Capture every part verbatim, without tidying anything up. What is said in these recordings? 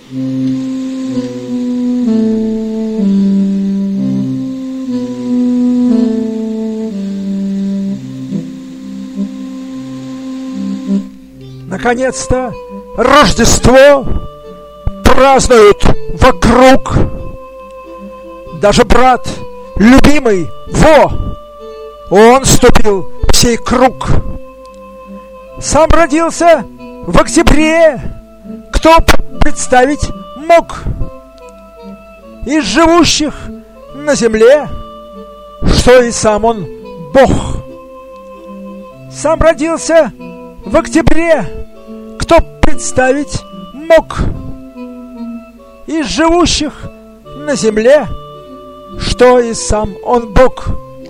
Наконец-то Рождество празднуют вокруг. Даже брат, любимый, во, он вступил в сей круг. Сам родился в октябре, кто б представить мог из живущих на земле, что и сам он Бог. Сам родился в октябре, кто представить мог из живущих на земле, что и сам он Бог.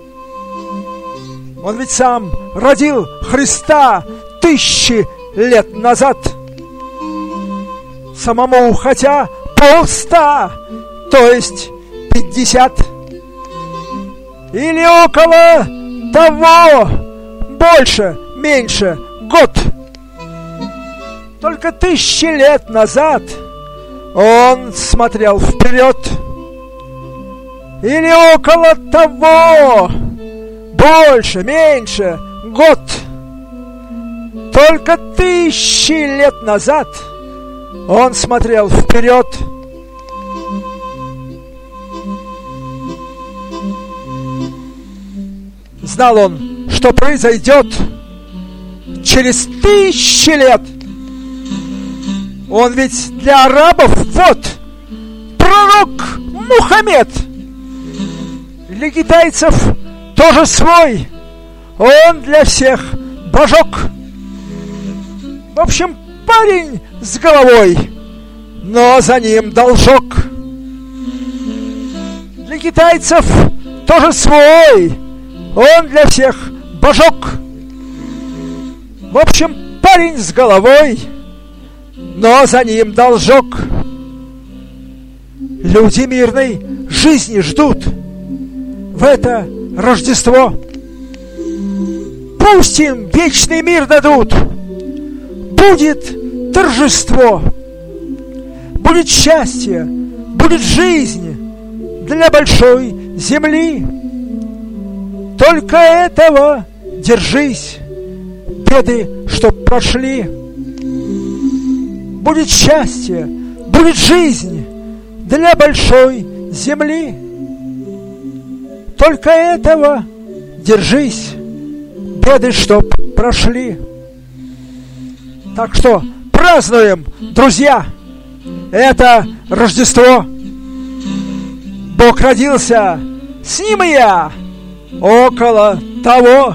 Он ведь сам родил Христа тысячи лет назад, самому хотя полста, то есть пятьдесят или около того, больше, меньше, год. Только тысячи лет назад он смотрел вперед. Или около того, больше, меньше, год. Только тысячи лет назад он смотрел вперед. Знал он, что произойдет через тысячи лет. Он ведь для арабов вот пророк Мухаммед. Для китайцев тоже свой. Он для всех божок. В общем, парень с головой, но за ним должок. Для китайцев тоже свой. Он для всех божок. В общем, парень с головой, но за ним должок. Люди мирной жизни ждут в это Рождество. Пусть им вечный мир дадут. Будет торжество. Будет счастье, будет жизнь для большой земли. Только этого держись, беды, чтоб прошли. Будет счастье, будет жизнь для большой земли. Только этого держись, беды, чтоб прошли. Так что празднуем, друзья, это Рождество. Бог родился, с ним и я, около того.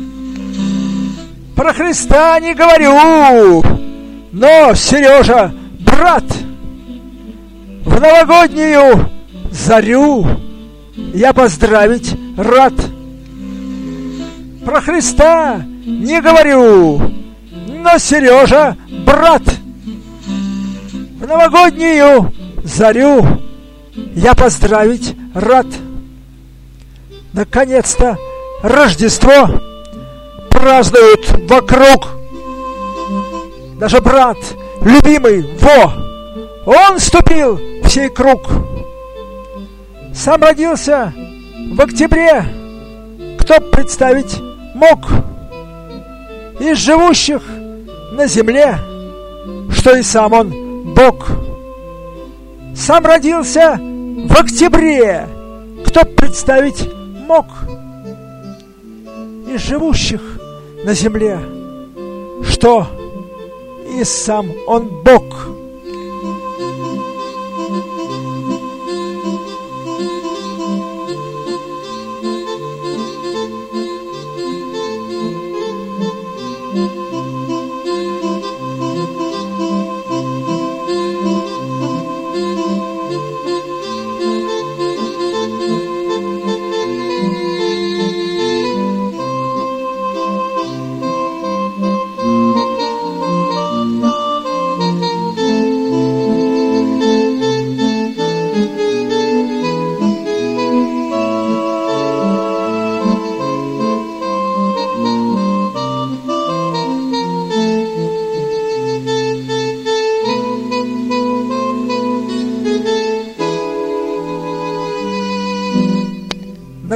Про Христа не говорю, но, Сережа, брат, в новогоднюю зарю я поздравить рад. Про Христа не говорю, но, Сережа, брат, в новогоднюю зарю я поздравить рад. Наконец-то Рождество празднуют вокруг. Даже брат, любимый, во, он вступил в сей круг. Сам родился в октябре, кто представить мог из живущих на земле, что и сам он Бог. Сам родился в октябре, кто представить мог из живущих на земле, что и сам он Бог.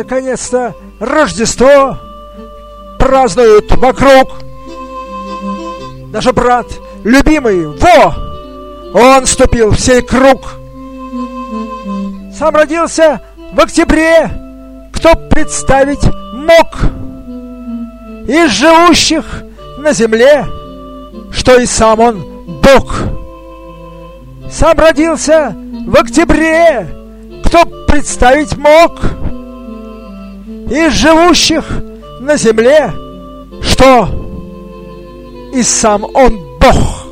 наконец-то Рождество празднуют вокруг. Наш брат, любимый, во! Он вступил в сей круг. Сам родился в октябре, кто представить мог из живущих на земле, что и сам он Бог. Сам родился в октябре, кто представить мог из живущих на земле, что и сам он Бог.